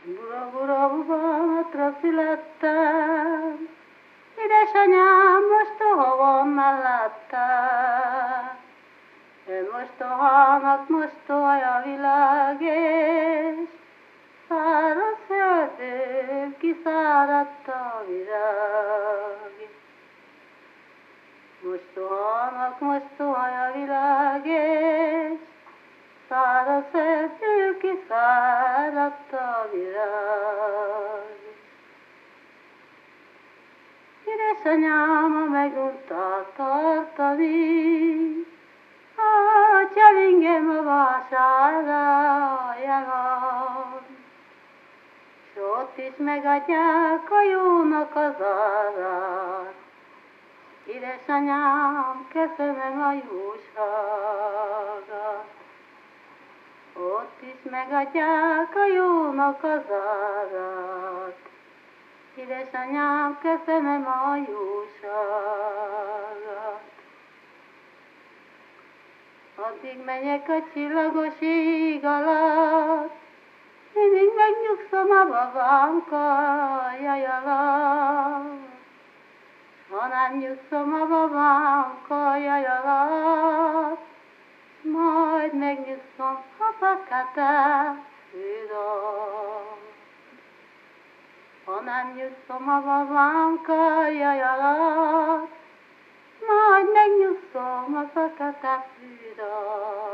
Bura-bura-bubátra születtem, édesanyám, mostoha van mellettem. Mostohának mostohaja a világ, és száraz földön kiszáradt a virág. Mostohának mostohaja a világ, és száraz földön kiszáradt a virág. Édesanyám megunta tartani, a cselingem a vásárláján, s ott is megadják a jónak az árát. Édesanyám, köszönöm a jóságát. Ott is megadják a jónak az árát. Édesanyám, köszönöm a jóságát. Addig megyek a csillagos ég alatt, mindig megnyugszom a babám karjai alatt. Ha nem nyugszom a babám karjai alatt, majd megnyugszom a fekete föld alatt. Ha nem nyugszom a babám karjai alatt, majd megnyugszom a fekete föld alatt.